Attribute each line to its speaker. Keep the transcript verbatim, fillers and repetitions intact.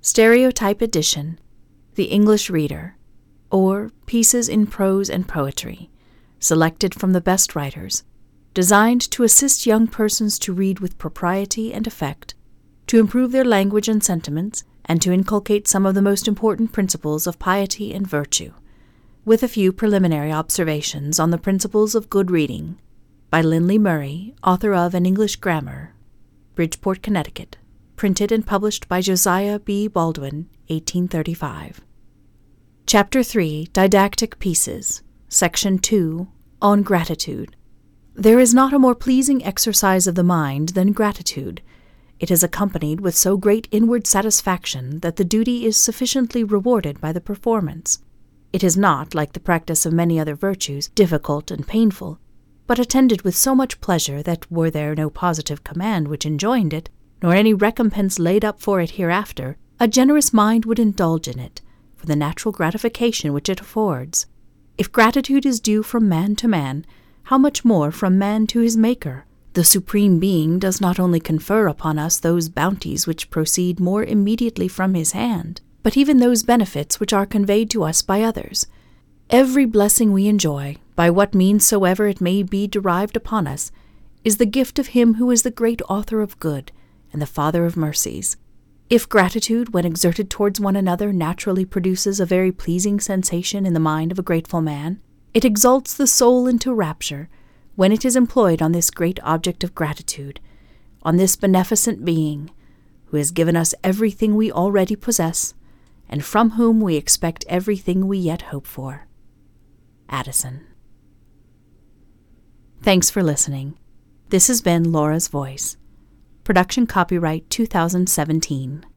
Speaker 1: Stereotype Edition, The English Reader, or Pieces in Prose and Poetry, selected from the best writers, designed to assist young persons to read with propriety and effect, to improve their language and sentiments, and to inculcate some of the most important principles of piety and virtue, with a few preliminary observations on the principles of good reading, by Lindley Murray, author of An English Grammar, Bridgeport, Connecticut, printed and published by Josiah B. Baldwin, eighteen thirty-five. Chapter three, Didactic Pieces, Section two, On Gratitude. There is not a more pleasing exercise of the mind than gratitude. It is accompanied with so great inward satisfaction that the duty is sufficiently rewarded by the performance. It is not, like the practice of many other virtues, difficult and painful, but attended with so much pleasure that, were there no positive command which enjoined it, nor any recompense laid up for it hereafter, a generous mind would indulge in it, for the natural gratification which it affords. If gratitude is due from man to man, how much more from man to his Maker? The Supreme Being does not only confer upon us those bounties which proceed more immediately from his hand, but even those benefits which are conveyed to us by others. Every blessing we enjoy, by what means soever it may be derived upon us, is the gift of him who is the great author of good, and the Father of mercies. If gratitude, when exerted towards one another, naturally produces a very pleasing sensation in the mind of a grateful man, it exalts the soul into rapture, when it is employed on this great object of gratitude, on this beneficent Being, who has given us everything we already possess, and from whom we expect everything we yet hope for. Addison. Thanks for listening. This has been Laura's Voice. Production copyright two thousand seventeen.